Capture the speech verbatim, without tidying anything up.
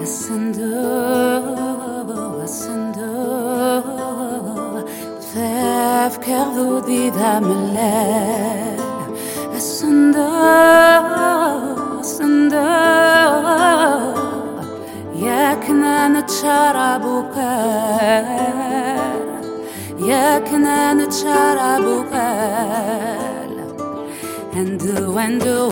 Ascendo, ascendo, تفكر ذودي ذا ملل. Ascendo, ascendo, ياكنا نتشارى بوكال، ياكنا نتشارى بوكال. And do and do